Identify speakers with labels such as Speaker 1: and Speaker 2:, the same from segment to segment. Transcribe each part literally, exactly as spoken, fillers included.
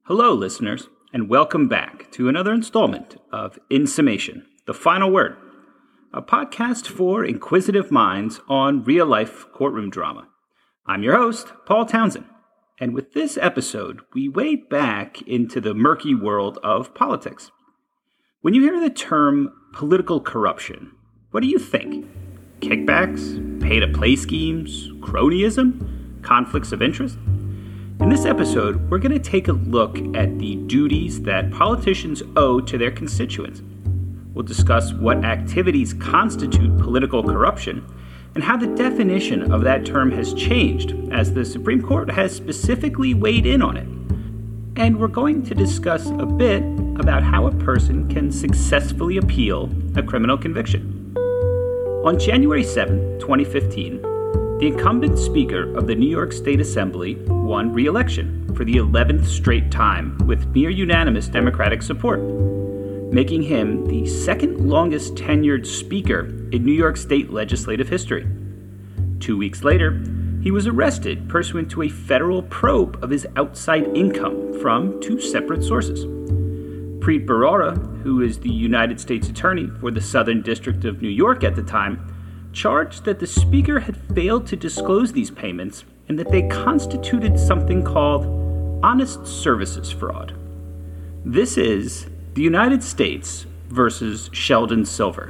Speaker 1: Hello, listeners, and welcome back to another installment of In Summation, The Final Word, a podcast for inquisitive minds on real-life courtroom drama. I'm your host, Paul Townsend, and with this episode, we wade back into the murky world of politics. When you hear the term political corruption, what do you think? Kickbacks, pay-to-play schemes, cronyism, conflicts of interest? In this episode, we're going to take a look at the duties that politicians owe to their constituents. We'll discuss what activities constitute political corruption and how the definition of that term has changed as the Supreme Court has specifically weighed in on it. And we're going to discuss a bit about how a person can successfully appeal a criminal conviction. On January seventh, twenty fifteen, the incumbent Speaker of the New York State Assembly won re-election for the eleventh straight time with near unanimous Democratic support, making him the second longest tenured Speaker in New York State legislative history. Two weeks later, he was arrested pursuant to a federal probe of his outside income from two separate sources. Preet Bharara, who is the United States Attorney for the Southern District of New York at the time, charged that the Speaker had failed to disclose these payments and that they constituted something called honest services fraud. This is the United States versus Sheldon Silver.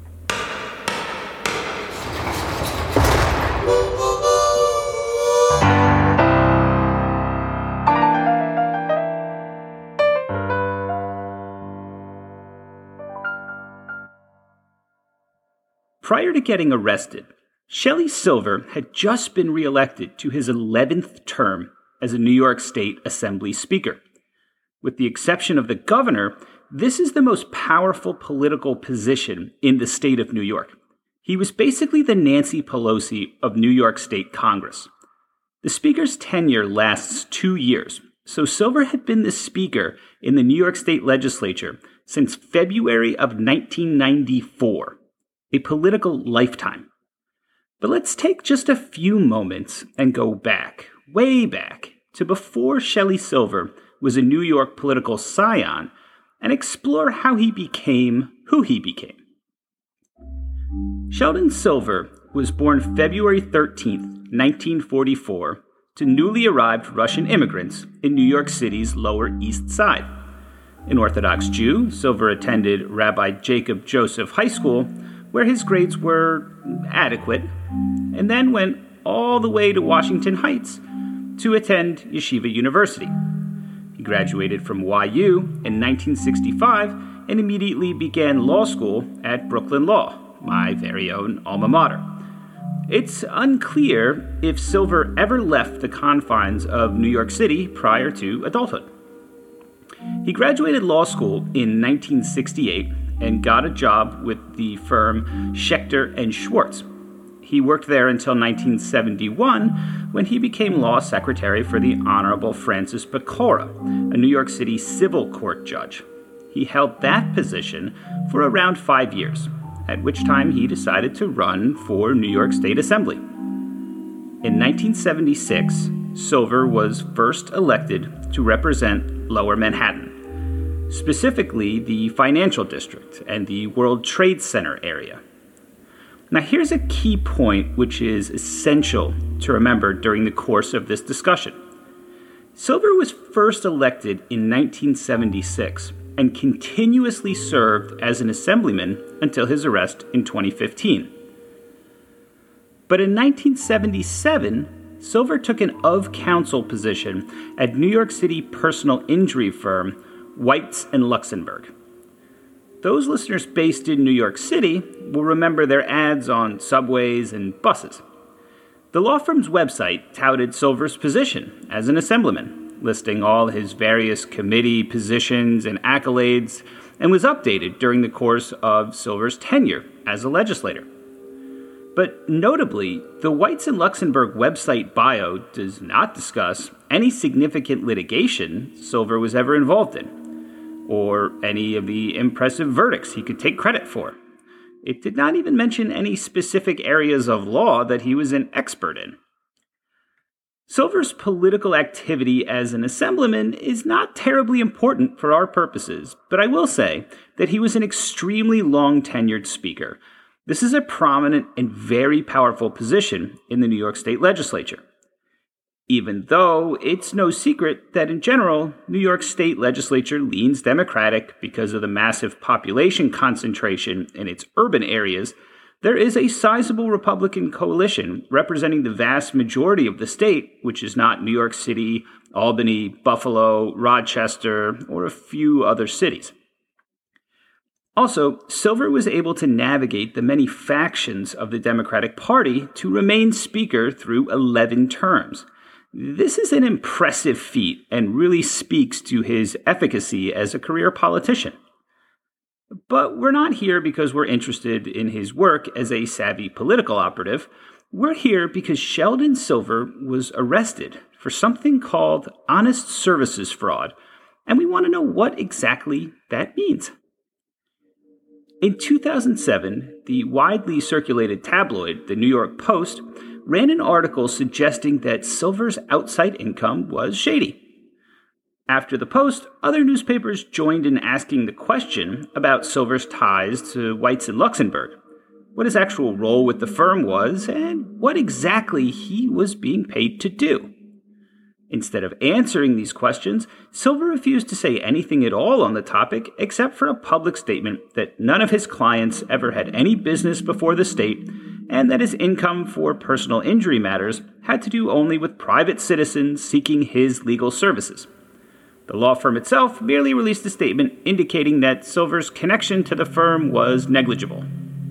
Speaker 1: Prior to getting arrested, Shelley Silver had just been reelected to his eleventh term as a New York State Assembly Speaker. With the exception of the governor, this is the most powerful political position in the state of New York. He was basically the Nancy Pelosi of New York State Congress. The Speaker's tenure lasts two years, so Silver had been the Speaker in the New York State Legislature since February of nineteen ninety-four. A political lifetime. But let's take just a few moments and go back, way back, to before Shelley Silver was a New York political scion and explore how he became who he became. Sheldon Silver was born February thirteenth, nineteen forty-four, to newly arrived Russian immigrants in New York City's Lower East Side. An Orthodox Jew, Silver attended Rabbi Jacob Joseph High School, where his grades were adequate, and then went all the way to Washington Heights to attend Yeshiva University. He graduated from Y U in nineteen sixty-five and immediately began law school at Brooklyn Law, my very own alma mater. It's unclear if Silver ever left the confines of New York City prior to adulthood. He graduated law school in nineteen sixty-eight and got a job with the firm Schechter and Schwartz. He worked there until nineteen seventy-one, when he became law secretary for the Honorable Francis Pecora, a New York City civil court judge. He held that position for around five years, at which time he decided to run for New York State Assembly. In nineteen seventy-six, Silver was first elected to represent Lower Manhattan, specifically the Financial District and the World Trade Center area. Now here's a key point which is essential to remember during the course of this discussion. Silver was first elected in nineteen seventy-six and continuously served as an assemblyman until his arrest in twenty fifteen. But in nineteen seventy-seven, Silver took an of-counsel position at New York City personal injury firm Weitz and Luxenberg. Those listeners based in New York City will remember their ads on subways and buses. The law firm's website touted Silver's position as an assemblyman, listing all his various committee positions and accolades, and was updated during the course of Silver's tenure as a legislator. But notably, the Weitz and Luxenberg website bio does not discuss any significant litigation Silver was ever involved in, or any of the impressive verdicts he could take credit for. It did not even mention any specific areas of law that he was an expert in. Silver's political activity as an assemblyman is not terribly important for our purposes, but I will say that he was an extremely long-tenured speaker. This is a prominent and very powerful position in the New York State Legislature. Even though it's no secret that in general, New York State Legislature leans Democratic because of the massive population concentration in its urban areas, there is a sizable Republican coalition representing the vast majority of the state, which is not New York City, Albany, Buffalo, Rochester, or a few other cities. Also, Silver was able to navigate the many factions of the Democratic Party to remain Speaker through eleven terms. This is an impressive feat and really speaks to his efficacy as a career politician. But we're not here because we're interested in his work as a savvy political operative. We're here because Sheldon Silver was arrested for something called honest services fraud, and we want to know what exactly that means. In two thousand seven, the widely circulated tabloid, the New York Post, ran an article suggesting that Silver's outside income was shady. After the Post, other newspapers joined in asking the question about Silver's ties to Weitz and Luxembourg, what his actual role with the firm was, and what exactly he was being paid to do. Instead of answering these questions, Silver refused to say anything at all on the topic except for a public statement that none of his clients ever had any business before the state and that his income for personal injury matters had to do only with private citizens seeking his legal services. The law firm itself merely released a statement indicating that Silver's connection to the firm was negligible.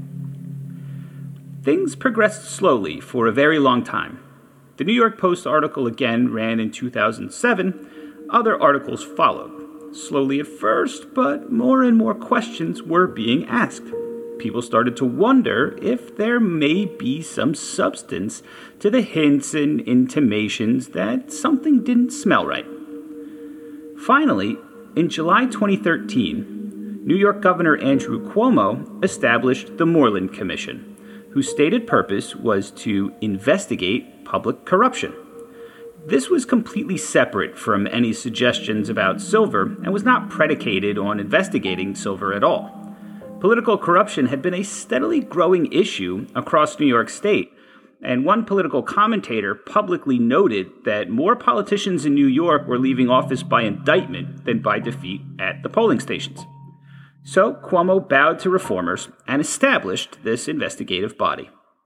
Speaker 1: Things progressed slowly for a very long time. The New York Post article again ran in two thousand seven. Other articles followed. Slowly at first, but more and more questions were being asked. People started to wonder if there may be some substance to the hints and intimations that something didn't smell right. Finally, in July twenty thirteen, New York Governor Andrew Cuomo established the Moreland Commission, whose stated purpose was to investigate public corruption. This was completely separate from any suggestions about Silver and was not predicated on investigating Silver at all. Political corruption had been a steadily growing issue across New York State, and one political commentator publicly noted that more politicians in New York were leaving office by indictment than by defeat at the polling stations. So Cuomo bowed to reformers and established this investigative body.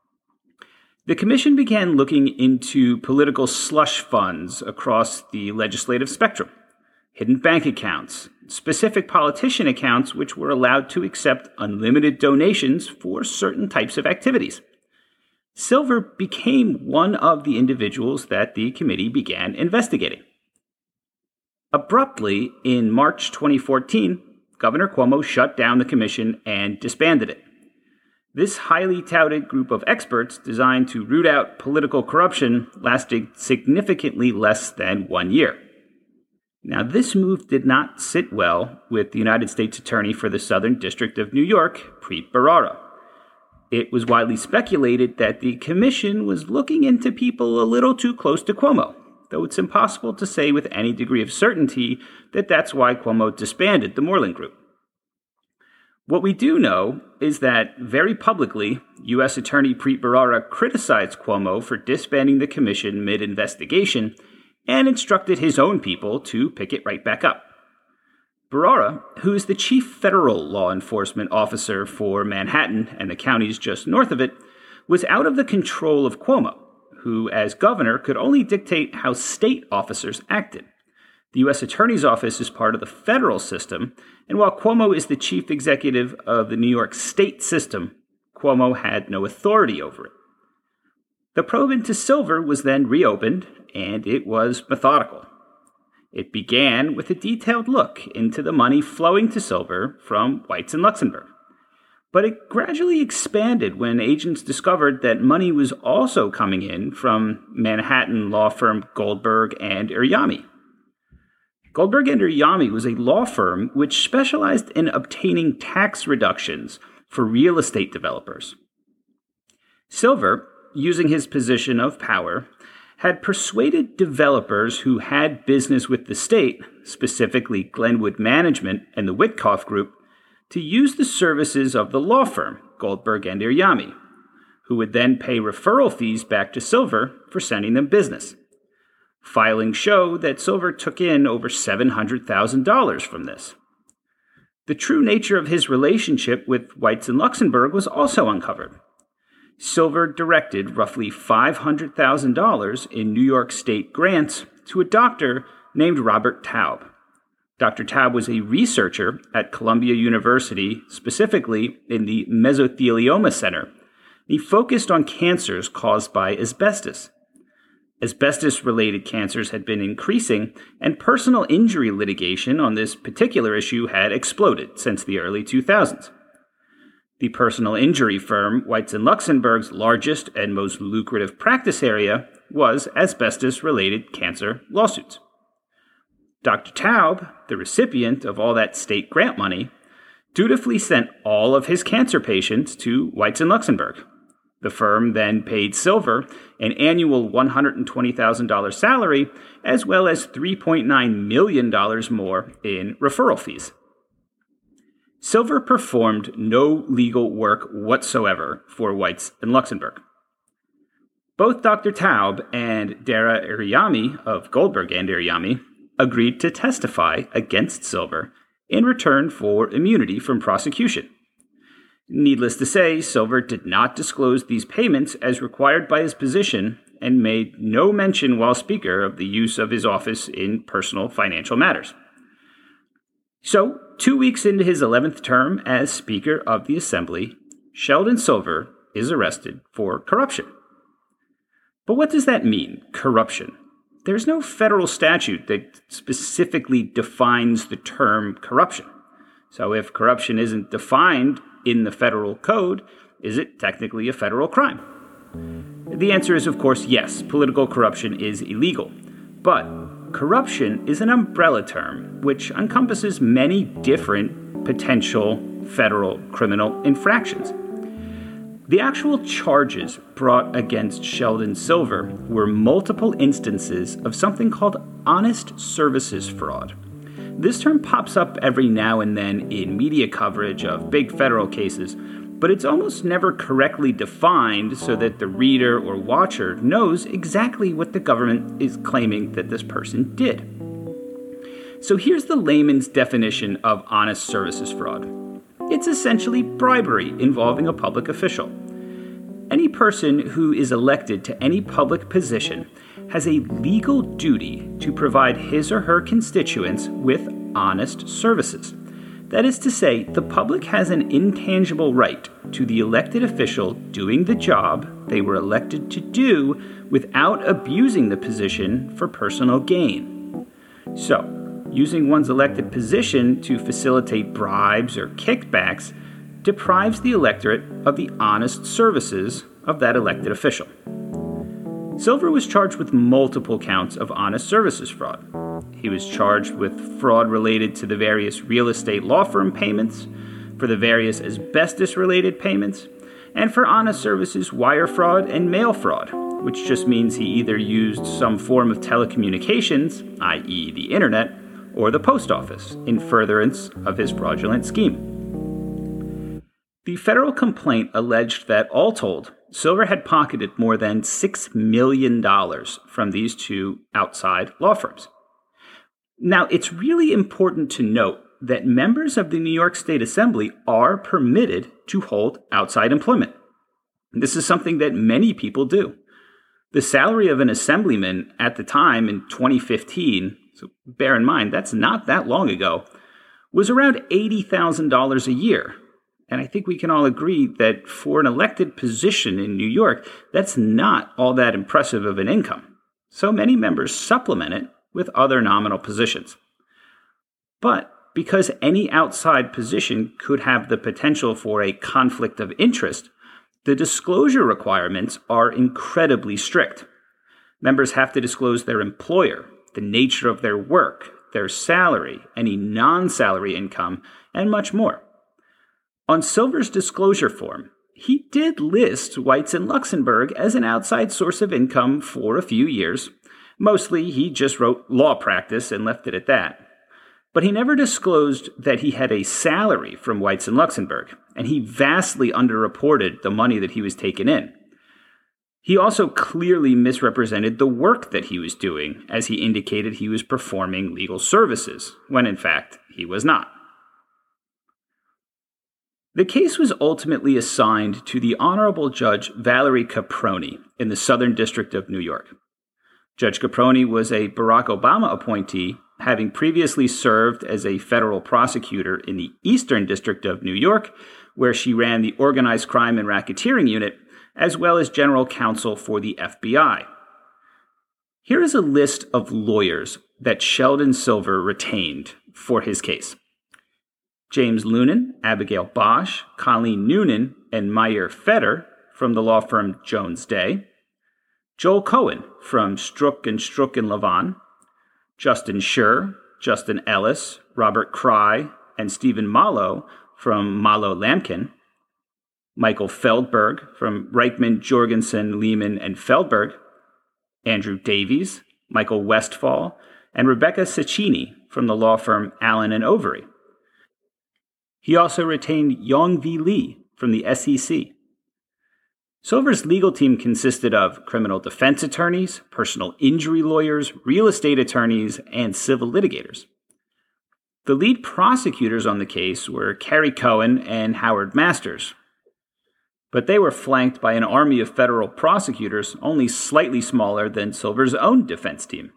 Speaker 1: The commission began looking into political slush funds across the legislative spectrum, hidden bank accounts, specific politician accounts which were allowed to accept unlimited donations for certain types of activities. Silver became one of the individuals that the committee began investigating. Abruptly, in March twenty fourteen, Governor Cuomo shut down the commission and disbanded it. This highly touted group of experts designed to root out political corruption lasted significantly less than one year. Now, this move did not sit well with the United States Attorney for the Southern District of New York, Preet Bharara. It was widely speculated that the commission was looking into people a little too close to Cuomo, though it's impossible to say with any degree of certainty that that's why Cuomo disbanded the Moreland Group. What we do know is that, very publicly, U S Attorney Preet Bharara criticized Cuomo for disbanding the commission mid-investigation and instructed his own people to pick it right back up. Bharara, who is the chief federal law enforcement officer for Manhattan and the counties just north of it, was out of the control of Cuomo, who, as governor, could only dictate how state officers acted. The U S Attorney's Office is part of the federal system, and while Cuomo is the chief executive of the New York State system, Cuomo had no authority over it. The probe into Silver was then reopened, and it was methodical. It began with a detailed look into the money flowing to Silver from Weitz and Luxembourg. But it gradually expanded when agents discovered that money was also coming in from Manhattan law firm Goldberg and Uryami. Goldberg and Uryami was a law firm which specialized in obtaining tax reductions for real estate developers. Silver, using his position of power, had persuaded developers who had business with the state, specifically Glenwood Management and the Witkoff Group, to use the services of the law firm, Goldberg and Iryami, who would then pay referral fees back to Silver for sending them business. Filings show that Silver took in over seven hundred thousand dollars from this. The true nature of his relationship with Weitz and Luxenberg was also uncovered. Silver directed roughly five hundred thousand dollars in New York State grants to a doctor named Robert Taub. Doctor Taub was a researcher at Columbia University, specifically in the Mesothelioma Center. He focused on cancers caused by asbestos. Asbestos-related cancers had been increasing, and personal injury litigation on this particular issue had exploded since the early two thousands. The personal injury firm, Weitz and Luxenberg's largest and most lucrative practice area, was asbestos-related cancer lawsuits. Doctor Taub, the recipient of all that state grant money, dutifully sent all of his cancer patients to Weitz and Luxenberg. The firm then paid Silver an annual one hundred twenty thousand dollars salary, as well as three point nine million dollars more in referral fees. Silver performed no legal work whatsoever for Weitz and Luxenberg. Both Doctor Taub and Dara Iryami of Goldberg and Iryami agreed to testify against Silver in return for immunity from prosecution. Needless to say, Silver did not disclose these payments as required by his position and made no mention while Speaker of the use of his office in personal financial matters. So, two weeks into his eleventh term as Speaker of the Assembly, Sheldon Silver is arrested for corruption. But what does that mean, corruption? There's no federal statute that specifically defines the term corruption. So if corruption isn't defined in the federal code, is it technically a federal crime? The answer is, of course, yes, political corruption is illegal. But corruption is an umbrella term which encompasses many different potential federal criminal infractions. The actual charges brought against Sheldon Silver were multiple instances of something called honest services fraud. This term pops up every now and then in media coverage of big federal cases, but it's almost never correctly defined so that the reader or watcher knows exactly what the government is claiming that this person did. So here's the layman's definition of honest services fraud. It's essentially bribery involving a public official. Any person who is elected to any public position has a legal duty to provide his or her constituents with honest services. That is to say, the public has an intangible right to the elected official doing the job they were elected to do without abusing the position for personal gain. So, using one's elected position to facilitate bribes or kickbacks deprives the electorate of the honest services of that elected official. Silver was charged with multiple counts of honest services fraud. He was charged with fraud related to the various real estate law firm payments, for the various asbestos-related payments, and for honest services wire fraud and mail fraud, which just means he either used some form of telecommunications, that is the internet, or the post office, in furtherance of his fraudulent scheme. The federal complaint alleged that, all told, Silver had pocketed more than six million dollars from these two outside law firms. Now, it's really important to note that members of the New York State Assembly are permitted to hold outside employment. This is something that many people do. The salary of an assemblyman at the time in twenty fifteen, so bear in mind that's not that long ago, was around eighty thousand dollars a year. And I think we can all agree that for an elected position in New York, that's not all that impressive of an income. So many members supplement it with other nominal positions. But because any outside position could have the potential for a conflict of interest, the disclosure requirements are incredibly strict. Members have to disclose their employer, the nature of their work, their salary, any non-salary income, and much more. On Silver's disclosure form, he did list Weitz and Luxembourg as an outside source of income for a few years. Mostly, he just wrote law practice and left it at that. But he never disclosed that he had a salary from Weitz and Luxembourg, and he vastly underreported the money that he was taking in. He also clearly misrepresented the work that he was doing, as he indicated he was performing legal services, when in fact he was not. The case was ultimately assigned to the Honorable Judge Valerie Caproni in the Southern District of New York. Judge Caproni was a Barack Obama appointee, having previously served as a federal prosecutor in the Eastern District of New York, where she ran the Organized Crime and Racketeering Unit, as well as general counsel for the F B I. Here is a list of lawyers that Sheldon Silver retained for his case. James Lunan, Abigail Bosch, Colleen Noonan, and Meyer Fetter from the law firm Jones Day. Joel Cohen from Strzok and Strzok and Levin. Justin Schur, Justin Ellis, Robert Cry, and Stephen Malo from Malo Lamkin. Michael Feldberg from Reichman, Jorgensen, Lehman, and Feldberg. Andrew Davies, Michael Westfall, and Rebecca Cecchini from the law firm Allen and Overy. He also retained Yong V. Lee from the S E C. Silver's legal team consisted of criminal defense attorneys, personal injury lawyers, real estate attorneys, and civil litigators. The lead prosecutors on the case were Kerry Cohen and Howard Masters, but they were flanked by an army of federal prosecutors only slightly smaller than Silver's own defense team.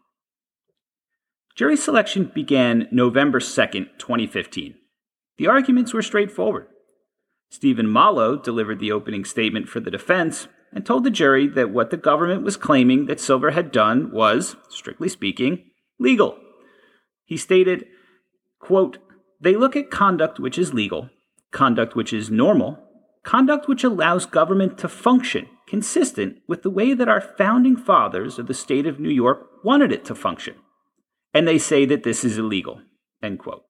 Speaker 1: Jury selection began November second, twenty fifteen. The arguments were straightforward. Stephen Malo delivered the opening statement for the defense and told the jury that what the government was claiming that Silver had done was, strictly speaking, legal. He stated, quote, "They look at conduct which is legal, conduct which is normal, conduct which allows government to function consistent with the way that our founding fathers of the state of New York wanted it to function. And they say that this is illegal," end quote.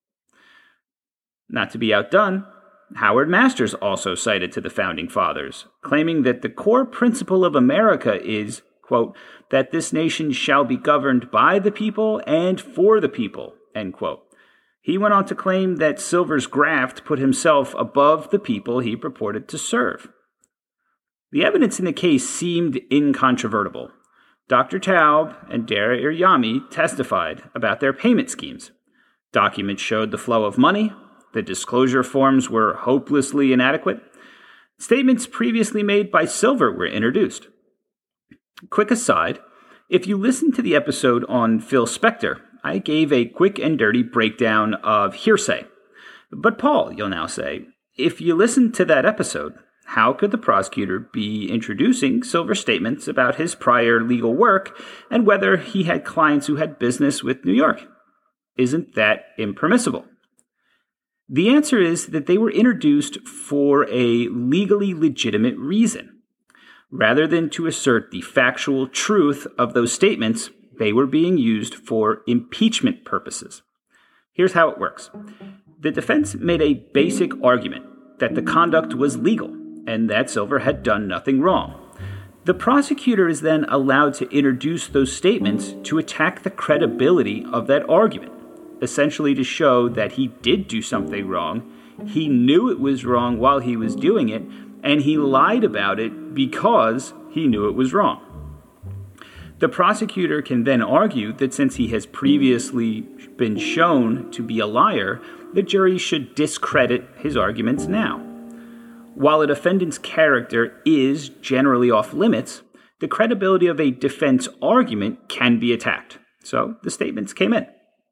Speaker 1: Not to be outdone, Howard Masters also cited to the Founding Fathers, claiming that the core principle of America is, quote, "that this nation shall be governed by the people and for the people," end quote. He went on to claim that Silver's graft put himself above the people he purported to serve. The evidence in the case seemed incontrovertible. Doctor Taub and Dara Iryami testified about their payment schemes. Documents showed the flow of money. The disclosure forms were hopelessly inadequate. Statements previously made by Silver were introduced. Quick aside, if you listen to the episode on Phil Spector, I gave a quick and dirty breakdown of hearsay. But Paul, you'll now say, if you listened to that episode, how could the prosecutor be introducing Silver's statements about his prior legal work and whether he had clients who had business with New York? Isn't that impermissible? The answer is that they were introduced for a legally legitimate reason. Rather than to assert the factual truth of those statements, they were being used for impeachment purposes. Here's how it works. The defense made a basic argument that the conduct was legal and that Silver had done nothing wrong. The prosecutor is then allowed to introduce those statements to attack the credibility of that argument, essentially to show that he did do something wrong, he knew it was wrong while he was doing it, and he lied about it because he knew it was wrong. The prosecutor can then argue that since he has previously been shown to be a liar, the jury should discredit his arguments now. While a defendant's character is generally off limits, the credibility of a defense argument can be attacked. So the statements came in.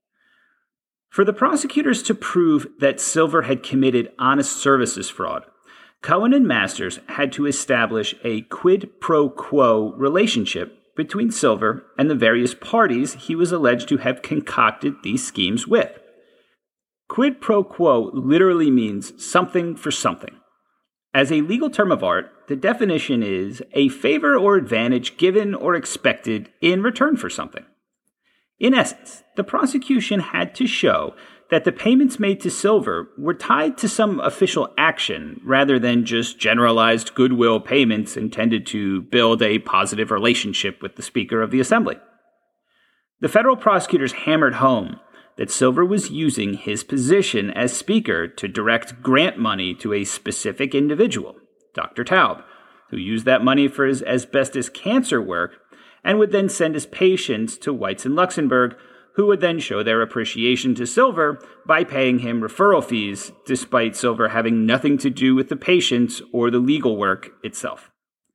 Speaker 1: For the prosecutors to prove that Silver had committed honest services fraud, Cohen and Masters had to establish a quid pro quo relationship between Silver and the various parties he was alleged to have concocted these schemes with. Quid pro quo literally means something for something. As a legal term of art, the definition is a favor or advantage given or expected in return for something. In essence, the prosecution had to show that the payments made to Silver were tied to some official action rather than just generalized goodwill payments intended to build a positive relationship with the Speaker of the Assembly. The federal prosecutors hammered home that Silver was using his position as Speaker to direct grant money to a specific individual, Doctor Taub, who used that money for his asbestos cancer work and would then send his patients to Weitz and Luxembourg, who would then show their appreciation to Silver by paying him referral fees, despite Silver having nothing to do with the patients or the legal work itself.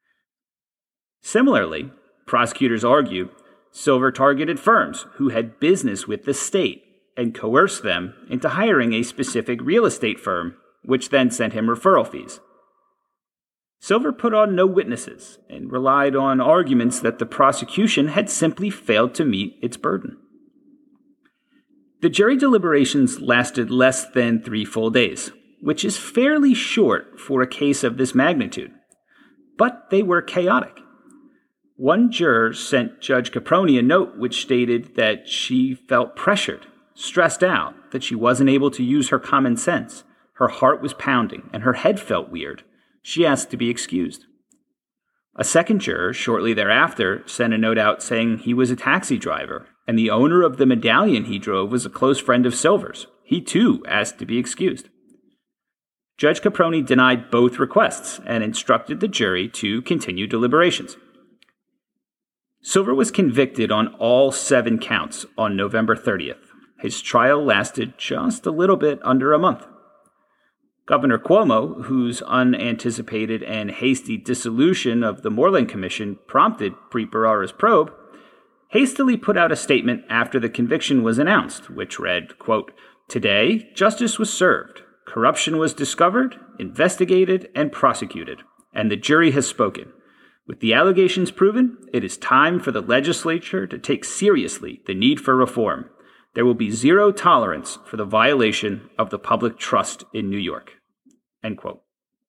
Speaker 1: Similarly, prosecutors argue Silver targeted firms who had business with the state and coerced them into hiring a specific real estate firm, which then sent him referral fees. Silver put on no witnesses and relied on arguments that the prosecution had simply failed to meet its burden. The jury deliberations lasted less than three full days, which is fairly short for a case of this magnitude, but they were chaotic. One juror sent Judge Caproni a note which stated that she felt pressured, stressed out, that she wasn't able to use her common sense, her heart was pounding, and her head felt weird. She asked to be excused. A second juror, shortly thereafter, sent a note out saying he was a taxi driver, and the owner of the medallion he drove was a close friend of Silver's. He, too, asked to be excused. Judge Caproni denied both requests and instructed the jury to continue deliberations. Silver was convicted on all seven counts on November thirtieth. His trial lasted just a little bit under a month. Governor Cuomo, whose unanticipated and hasty dissolution of the Moreland Commission prompted Preet Bharara's probe, hastily put out a statement after the conviction was announced, which read, quote, "Today, justice was served, corruption was discovered, investigated, and prosecuted, and the jury has spoken. With the allegations proven, it is time for the legislature to take seriously the need for reform. There will be zero tolerance for the violation of the public trust in New York." End quote.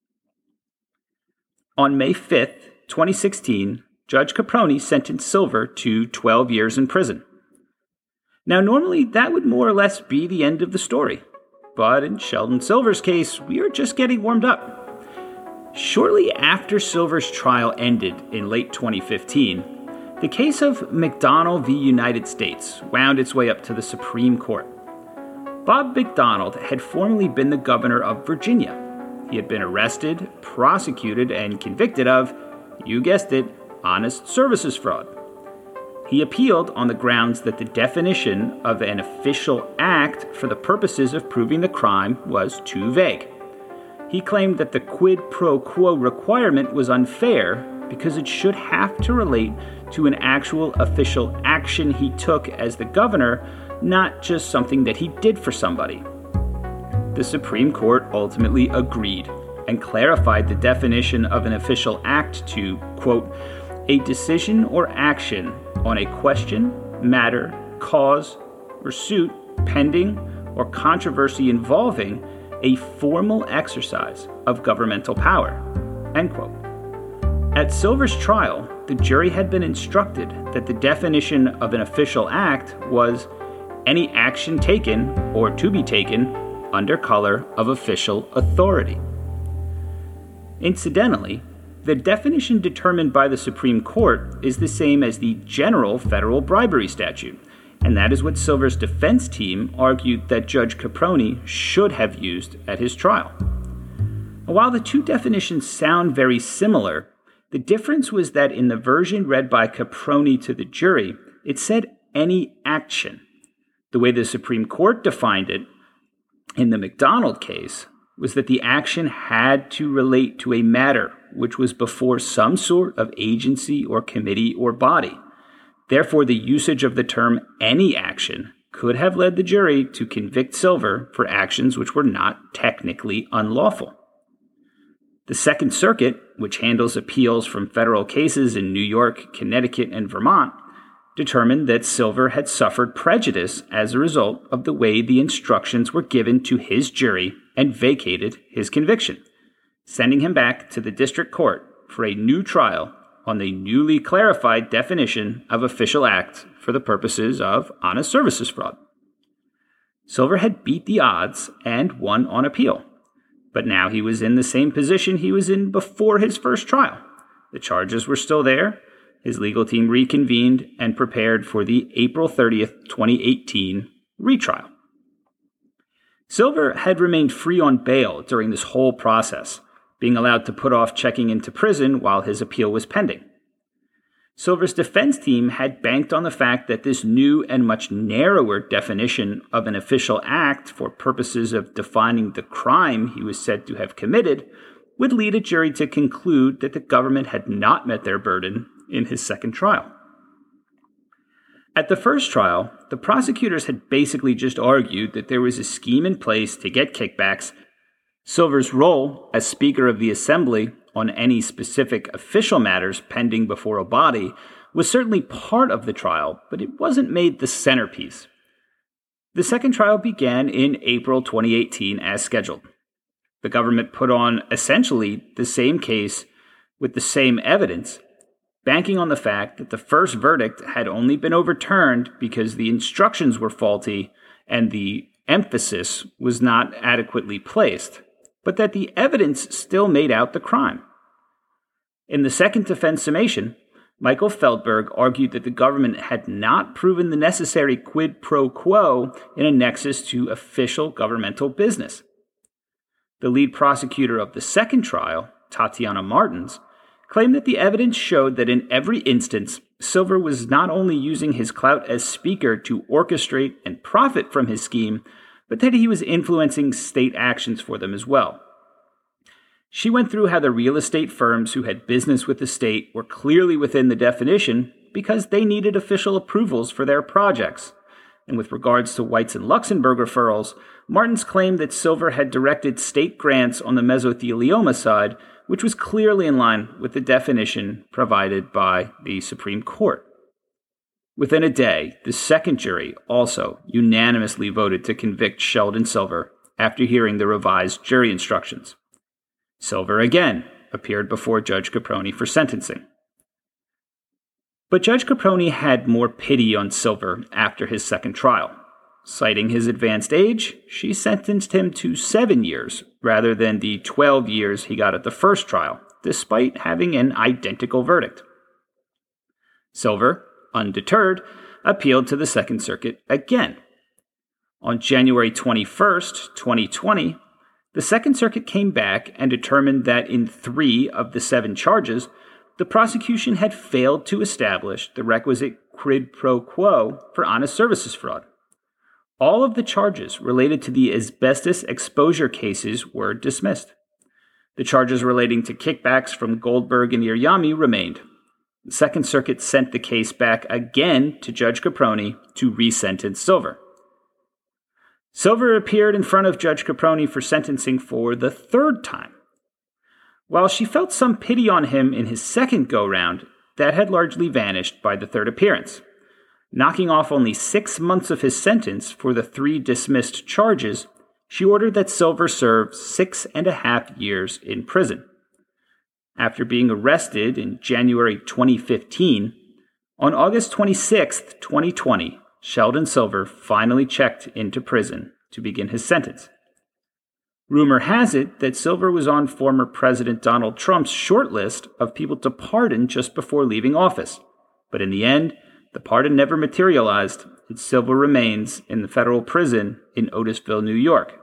Speaker 1: On May fifth, twenty sixteen, Judge Caproni sentenced Silver to twelve years in prison. Now, normally that would more or less be the end of the story, but in Sheldon Silver's case, we are just getting warmed up. Shortly after Silver's trial ended in late twenty fifteen, the case of McDonnell v. United States wound its way up to the Supreme Court. Bob McDonnell had formerly been the governor of Virginia. He had been arrested, prosecuted, and convicted of, you guessed it, honest services fraud. He appealed on the grounds that the definition of an official act for the purposes of proving the crime was too vague. He claimed that the quid pro quo requirement was unfair because it should have to relate to an actual official action he took as the governor, not just something that he did for somebody. The Supreme Court ultimately agreed and clarified the definition of an official act to, quote, "a decision or action on a question, matter, cause, or suit pending or controversy involving a formal exercise of governmental power," end quote. At Silver's trial, the jury had been instructed that the definition of an official act was any action taken or to be taken under color of official authority. Incidentally, the definition determined by the Supreme Court is the same as the general federal bribery statute, and that is what Silver's defense team argued that Judge Caproni should have used at his trial. While the two definitions sound very similar, the difference was that in the version read by Caproni to the jury, it said any action. The way the Supreme Court defined it in the McDonnell case was that the action had to relate to a matter which was before some sort of agency or committee or body. Therefore, the usage of the term any action could have led the jury to convict Silver for actions which were not technically unlawful. The Second Circuit, which handles appeals from federal cases in New York, Connecticut, and Vermont, determined that Silver had suffered prejudice as a result of the way the instructions were given to his jury and vacated his conviction, sending him back to the district court for a new trial on the newly clarified definition of official act for the purposes of honest services fraud. Silver had beat the odds and won on appeal, but now he was in the same position he was in before his first trial. The charges were still there. His legal team reconvened and prepared for the April thirtieth, twenty eighteen retrial. Silver had remained free on bail during this whole process, being allowed to put off checking into prison while his appeal was pending. Silver's defense team had banked on the fact that this new and much narrower definition of an official act for purposes of defining the crime he was said to have committed would lead a jury to conclude that the government had not met their burden in his second trial. At the first trial, the prosecutors had basically just argued that there was a scheme in place to get kickbacks. Silver's role as Speaker of the Assembly on any specific official matters pending before a body was certainly part of the trial, but it wasn't made the centerpiece. The second trial began in April twenty eighteen as scheduled. The government put on essentially the same case with the same evidence, banking on the fact that the first verdict had only been overturned because the instructions were faulty and the emphasis was not adequately placed, but that the evidence still made out the crime. In the second defense summation, Michael Feldberg argued that the government had not proven the necessary quid pro quo in a nexus to official governmental business. The lead prosecutor of the second trial, Tatiana Martins, claimed that the evidence showed that in every instance, Silver was not only using his clout as Speaker to orchestrate and profit from his scheme, but that he was influencing state actions for them as well. She went through how the real estate firms who had business with the state were clearly within the definition because they needed official approvals for their projects. And with regards to Weitz and Luxembourg referrals, Martins claimed that Silver had directed state grants on the mesothelioma side, which was clearly in line with the definition provided by the Supreme Court. Within a day, the second jury also unanimously voted to convict Sheldon Silver after hearing the revised jury instructions. Silver again appeared before Judge Caproni for sentencing. But Judge Caproni had more pity on Silver after his second trial. Citing his advanced age, she sentenced him to seven years rather than the twelve years he got at the first trial, despite having an identical verdict. Silver, undeterred, appealed to the Second Circuit again. On January twenty-first, twenty twenty, the Second Circuit came back and determined that in three of the seven charges, the prosecution had failed to establish the requisite quid pro quo for honest services fraud. All of the charges related to the asbestos exposure cases were dismissed. The charges relating to kickbacks from Goldberg and Iryami remained. The Second Circuit sent the case back again to Judge Caproni to re-sentence Silver. Silver appeared in front of Judge Caproni for sentencing for the third time. While she felt some pity on him in his second go-round, that had largely vanished by the third appearance. Knocking off only six months of his sentence for the three dismissed charges, she ordered that Silver serve six and a half years in prison. After being arrested in January twenty fifteen, on August twenty-sixth, twenty twenty, Sheldon Silver finally checked into prison to begin his sentence. Rumor has it that Silver was on former President Donald Trump's short list of people to pardon just before leaving office, but in the end, the pardon never materialized, and Silver remains in the federal prison in Otisville, New York.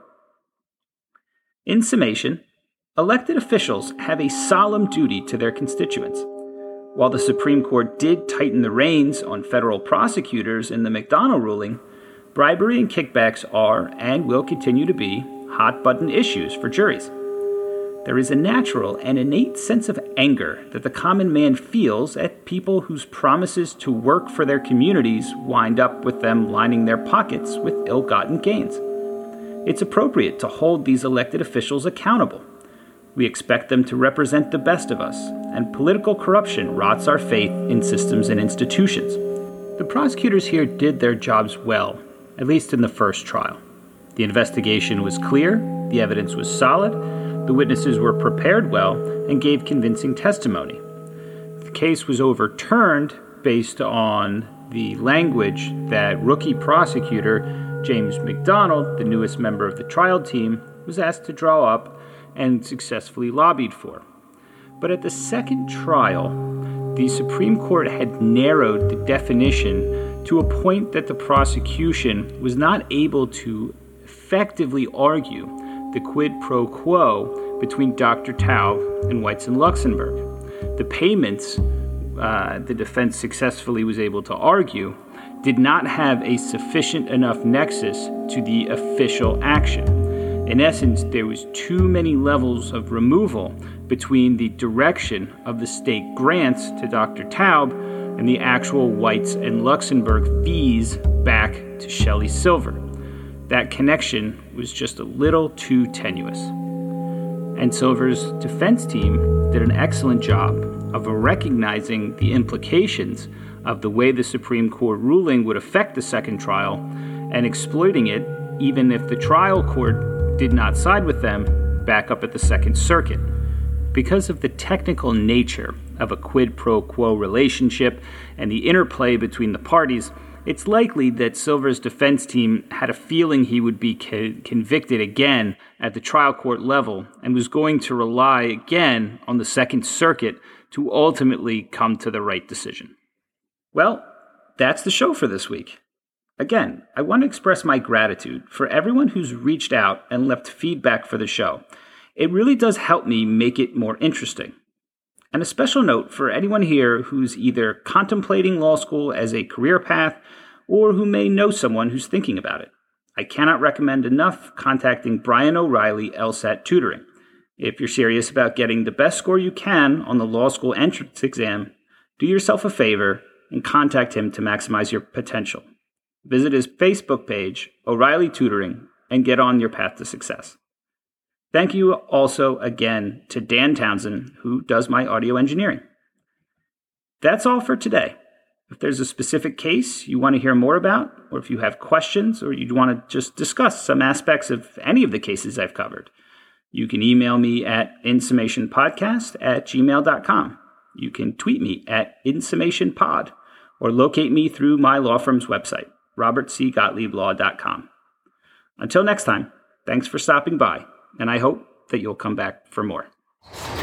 Speaker 1: In summation, elected officials have a solemn duty to their constituents. While the Supreme Court did tighten the reins on federal prosecutors in the McDonnell ruling, bribery and kickbacks are and will continue to be hot-button issues for juries. There is a natural and innate sense of anger that the common man feels at people whose promises to work for their communities wind up with them lining their pockets with ill-gotten gains. It's appropriate to hold these elected officials accountable. We expect them to represent the best of us, and political corruption rots our faith in systems and institutions. The prosecutors here did their jobs well, at least in the first trial. The investigation was clear, the evidence was solid, the witnesses were prepared well, and gave convincing testimony. The case was overturned based on the language that rookie prosecutor James McDonald, the newest member of the trial team, was asked to draw up and successfully lobbied for. But at the second trial, the Supreme Court had narrowed the definition to a point that the prosecution was not able to effectively argue the quid pro quo between Doctor Taub and Weitz and Luxenberg. The payments uh, the defense successfully was able to argue did not have a sufficient enough nexus to the official action. In essence, there was too many levels of removal between the direction of the state grants to Doctor Taub and the actual Weitz and Luxenberg fees back to Shelley Silver. That connection was just a little too tenuous. And Silver's defense team did an excellent job of recognizing the implications of the way the Supreme Court ruling would affect the second trial and exploiting it, even if the trial court did not side with them, back up at the Second Circuit. Because of the technical nature of a quid pro quo relationship and the interplay between the parties, it's likely that Silver's defense team had a feeling he would be co- convicted again at the trial court level and was going to rely again on the Second Circuit to ultimately come to the right decision. Well, that's the show for this week. Again, I want to express my gratitude for everyone who's reached out and left feedback for the show. It really does help me make it more interesting. And a special note for anyone here who's either contemplating law school as a career path or who may know someone who's thinking about it. I cannot recommend enough contacting Brian O'Reilly LSAT Tutoring. If you're serious about getting the best score you can on the law school entrance exam, do yourself a favor and contact him to maximize your potential. Visit his Facebook page, O'Reilly Tutoring, and get on your path to success. Thank you also again to Dan Townsend, who does my audio engineering. That's all for today. If there's a specific case you want to hear more about, or if you have questions, or you want to just discuss some aspects of any of the cases I've covered, you can email me at insummationpodcast at gmail dot com. You can tweet me at insummationpod, or locate me through my law firm's website, robert c gottlieb law dot com. Until next time, thanks for stopping by, and I hope that you'll come back for more.